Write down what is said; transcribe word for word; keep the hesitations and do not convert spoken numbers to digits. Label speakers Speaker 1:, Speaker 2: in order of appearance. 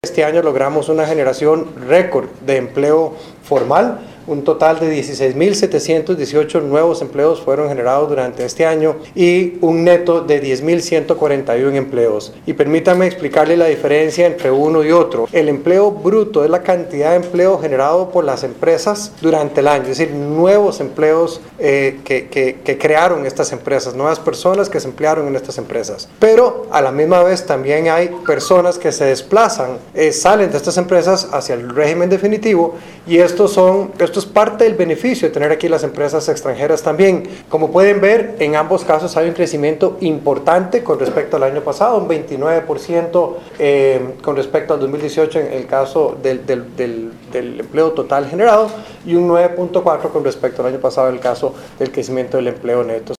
Speaker 1: Este año logramos una generación récord de empleo formal. Un total de dieciséis mil setecientos dieciocho nuevos empleos fueron generados durante este año y un neto de diez mil ciento cuarenta y uno empleos. Y permítame explicarle la diferencia entre uno y otro. El empleo bruto es la cantidad de empleo generado por las empresas durante el año, es decir, nuevos empleos eh, que, que, que crearon estas empresas, nuevas personas que se emplearon en estas empresas. Pero a la misma vez también hay personas que se desplazan, eh, salen de estas empresas hacia el régimen definitivo y estos son... Esto es parte del beneficio de tener aquí las empresas extranjeras también. Como pueden ver, en ambos casos hay un crecimiento importante con respecto al año pasado, un veintinueve por ciento eh, con respecto al dos mil dieciocho en el caso del, del, del, del empleo total generado y un nueve punto cuatro por ciento con respecto al año pasado en el caso del crecimiento del empleo neto.